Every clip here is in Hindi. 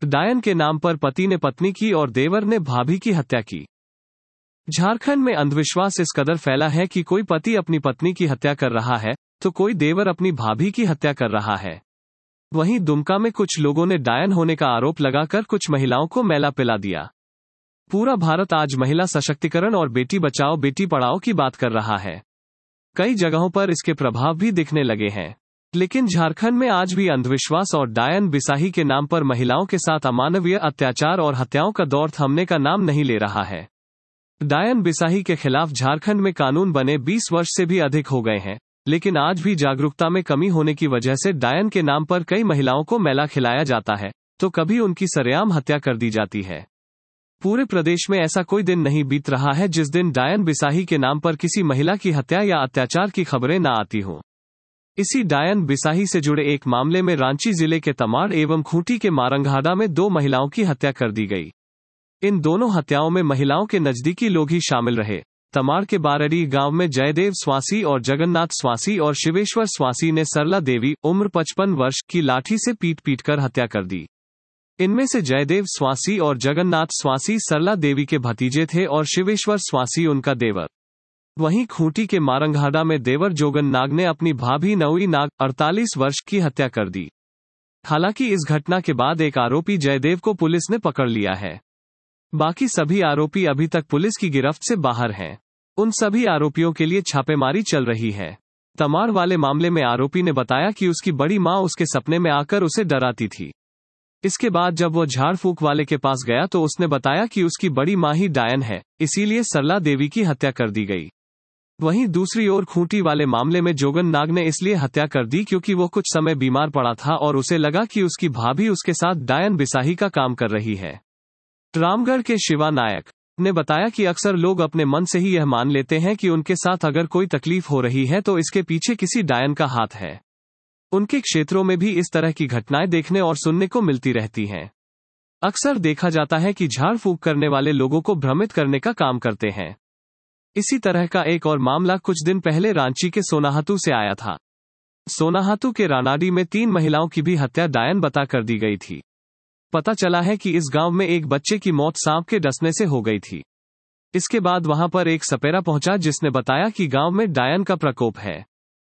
डायन के नाम पर पति ने पत्नी की और देवर ने भाभी की हत्या की। झारखंड में अंधविश्वास इस कदर फैला है कि कोई पति अपनी पत्नी की हत्या कर रहा है तो कोई देवर अपनी भाभी की हत्या कर रहा है। वहीं दुमका में कुछ लोगों ने डायन होने का आरोप लगाकर कुछ महिलाओं को मैला पिला दिया। पूरा भारत आज महिला सशक्तिकरण और बेटी बचाओ बेटी पढ़ाओ की बात कर रहा है। कई जगहों पर इसके प्रभाव भी दिखने लगे हैं, लेकिन झारखंड में आज भी अंधविश्वास और डायन बिसाही के नाम पर महिलाओं के साथ अमानवीय अत्याचार और हत्याओं का दौर थमने का नाम नहीं ले रहा है। डायन बिसाही के खिलाफ झारखंड में कानून बने 20 वर्ष से भी अधिक हो गए हैं, लेकिन आज भी जागरूकता में कमी होने की वजह से डायन के नाम पर कई महिलाओं को मैला खिलाया जाता है तो कभी उनकी सरेआम हत्या कर दी जाती है। पूरे प्रदेश में ऐसा कोई दिन नहीं बीत रहा है जिस दिन डायन बिसाही के नाम पर किसी महिला की हत्या या अत्याचार की खबरें न आती हों। इसी डायन बिसाही से जुड़े एक मामले में रांची जिले के तमाड़ एवं खूंटी के मारंगहाड़ा में 2 महिलाओं की हत्या कर दी गई। इन दोनों हत्याओं में महिलाओं के नजदीकी लोग ही शामिल रहे। तमाड़ के बारड़ी गांव में जयदेव स्वासी और जगन्नाथ स्वासी और शिवेश्वर स्वासी ने सरला देवी उम्र 55 वर्ष की लाठी से पीट कर हत्या कर दी। इनमें से जयदेव स्वासी और जगन्नाथ स्वासी सरला देवी के भतीजे थे और शिवेश्वर स्वासी उनका देवर। वहीं खूंटी के मारंगहाड़ा में देवर जोगन नाग ने अपनी भाभी नौई नाग 48 वर्ष की हत्या कर दी। हालांकि इस घटना के बाद एक आरोपी जयदेव को पुलिस ने पकड़ लिया है। बाकी सभी आरोपी अभी तक पुलिस की गिरफ्त से बाहर हैं। उन सभी आरोपियों के लिए छापेमारी चल रही है। तमाड़ वाले मामले में आरोपी ने बताया कि उसकी बड़ी मां उसके सपने में आकर उसे डराती थी। इसके बाद जब वो झाड़ फूक वाले के पास गया तो उसने बताया कि उसकी बड़ी मां ही डायन है, इसीलिए सरला देवी की हत्या कर दी गई। वहीं दूसरी ओर खूंटी वाले मामले में जोगन नाग ने इसलिए हत्या कर दी क्योंकि वो कुछ समय बीमार पड़ा था और उसे लगा कि उसकी भाभी उसके साथ डायन बिसाही का काम कर रही है। रामगढ़ के शिवा नायक ने बताया कि अक्सर लोग अपने मन से ही यह मान लेते हैं कि उनके साथ अगर कोई तकलीफ हो रही है तो इसके पीछे किसी डायन का हाथ है। उनके क्षेत्रों में भी इस तरह की घटनाएं देखने और सुनने को मिलती रहती हैं। अक्सर देखा जाता है कि झाड़ फूक करने वाले लोगों को भ्रमित करने का काम करते हैं। इसी तरह का एक और मामला कुछ दिन पहले रांची के सोनाहातू से आया था। सोनाहातू के रानाडी में 3 महिलाओं की भी हत्या डायन बता कर दी गई थी। पता चला है कि इस गांव में एक बच्चे की मौत सांप के डसने से हो गई थी। इसके बाद वहां पर एक सपेरा पहुंचा जिसने बताया कि गांव में डायन का प्रकोप है।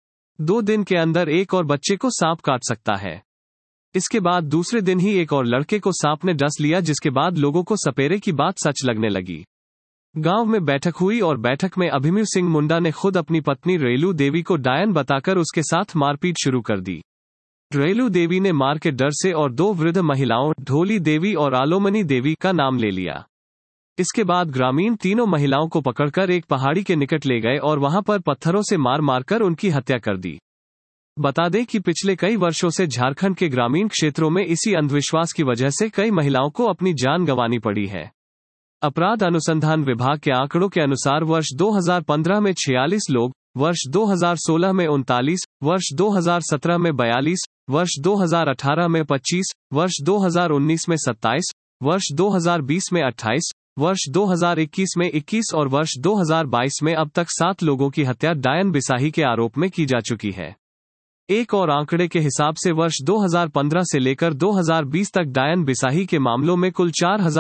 2 दिन के अंदर एक और बच्चे को सांप काट सकता है। इसके बाद दूसरे दिन ही एक और लड़के को सांप ने डस लिया, जिसके बाद लोगों को सपेरे की बात सच लगने लगी। गांव में बैठक हुई और बैठक में अभिमन्यु सिंह मुंडा ने खुद अपनी पत्नी रेलू देवी को डायन बताकर उसके साथ मारपीट शुरू कर दी। रेलू देवी ने मार के डर से और 2 वृद्ध महिलाओं ढोली देवी और आलोमनी देवी का नाम ले लिया। इसके बाद ग्रामीण तीनों महिलाओं को पकड़कर एक पहाड़ी के निकट ले गए और वहां पर पत्थरों से मार कर उनकी हत्या कर दी। बता दें कि पिछले कई वर्षों से झारखंड के ग्रामीण क्षेत्रों में इसी अंधविश्वास की वजह से कई महिलाओं को अपनी जान गंवानी पड़ी है। अपराध अनुसंधान विभाग के आंकड़ों के अनुसार वर्ष 2015 में 46 लोग, वर्ष 2016 में 39, वर्ष 2017 में 42, वर्ष 2018 में 25, वर्ष 2019 में 27, वर्ष 2020 में 28, वर्ष 2021 में 21 और वर्ष 2022 में अब तक 7 लोगों की हत्या डायन बिसाही के आरोप में की जा चुकी है। एक और आंकड़े के हिसाब से वर्ष 2015 से लेकर 2020 तक डायन बिसाही के मामलों में कुल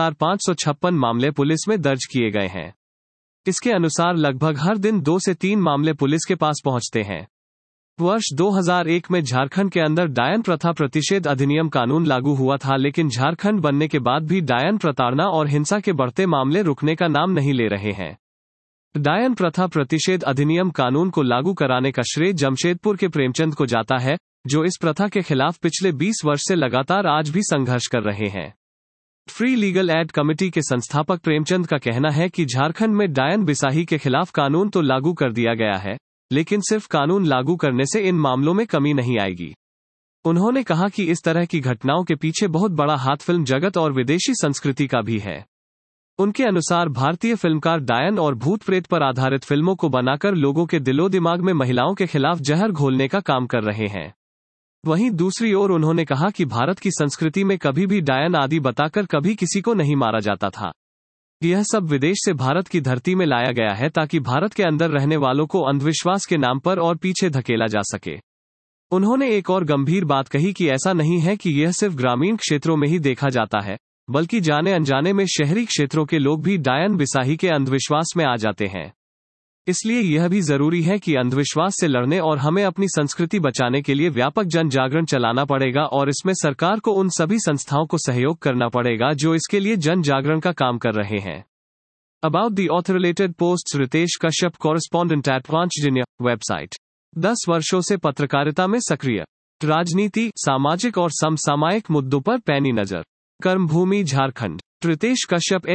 4556 मामले पुलिस में दर्ज किए गए हैं। इसके अनुसार लगभग हर दिन 2 से 3 मामले पुलिस के पास पहुंचते हैं। वर्ष 2001 में झारखंड के अंदर डायन प्रथा प्रतिषेध अधिनियम कानून लागू हुआ था, लेकिन झारखंड बनने के बाद भी डायन प्रताड़ना और हिंसा के बढ़ते मामले रुकने का नाम नहीं ले रहे हैं। डायन प्रथा प्रतिषेध अधिनियम कानून को लागू कराने का श्रेय जमशेदपुर के प्रेमचंद को जाता है, जो इस प्रथा के खिलाफ पिछले 20 वर्ष से लगातार आज भी संघर्ष कर रहे हैं। फ्री लीगल एड कमेटी के संस्थापक प्रेमचंद का कहना है कि झारखंड में डायन बिसाही के खिलाफ कानून तो लागू कर दिया गया है, लेकिन सिर्फ कानून लागू करने से इन मामलों में कमी नहीं आएगी। उन्होंने कहा कि इस तरह की घटनाओं के पीछे बहुत बड़ा हाथ फिल्म जगत और विदेशी संस्कृति का भी है। उनके अनुसार भारतीय फिल्मकार डायन और भूत प्रेत पर आधारित फिल्मों को बनाकर लोगों के दिलो दिमाग में महिलाओं के खिलाफ जहर घोलने का काम कर रहे हैं। वहीं दूसरी ओर उन्होंने कहा कि भारत की संस्कृति में कभी भी डायन आदि बताकर कभी किसी को नहीं मारा जाता था। यह सब विदेश से भारत की धरती में लाया गया है ताकि भारत के अंदर रहने वालों को अंधविश्वास के नाम पर और पीछे धकेला जा सके। उन्होंने एक और गंभीर बात कही कि ऐसा नहीं है कि यह सिर्फ ग्रामीण क्षेत्रों में ही देखा जाता है, बल्कि जाने अनजाने में शहरी क्षेत्रों के लोग भी डायन बिसाही के अंधविश्वास में आ जाते हैं। इसलिए यह भी जरूरी है कि अंधविश्वास से लड़ने और हमें अपनी संस्कृति बचाने के लिए व्यापक जन जागरण चलाना पड़ेगा और इसमें सरकार को उन सभी संस्थाओं को सहयोग करना पड़ेगा जो इसके लिए जन जागरण का काम कर रहे हैं। About the author related posts Ritesh Kashyap correspondent at Panchjanya website. 10 वर्षों से पत्रकारिता में सक्रिय। राजनीति, सामाजिक और समसामयिक मुद्दों पर पैनी नजर। कर्मभूमि झारखंड। रितेश कश्यप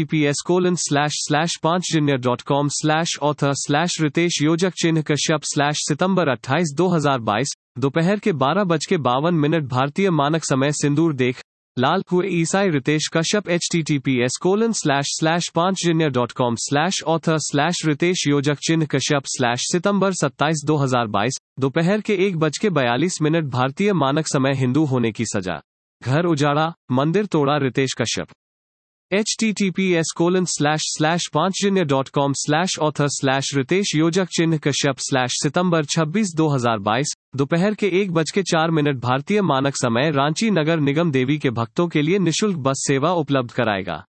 https://पांचजन्य.com/author/ रितेश योजक चिन्ह कश्यप/ सितंबर 28 2022 दोपहर के 12:52 भारतीय मानक समय सिंदूर देख लाल हुए ईसाई रितेश कश्यप https://पांचजन्य.com/author/ रितेश योजक चिन्ह कश्यप/ सितंबर 27 2022 दोपहर के 1:42 भारतीय मानक समय हिंदू होने की सजा। घर उजाड़ा, मंदिर तोड़ा रितेश कश्यप। https://पांचजन्य.com/author/ रितेश योजक चिन्ह कश्यप/ सितंबर 26 2022 दोपहर के 1:04 भारतीय मानक समय रांची नगर निगम देवी के भक्तों के लिए निशुल्क बस सेवा उपलब्ध कराएगा।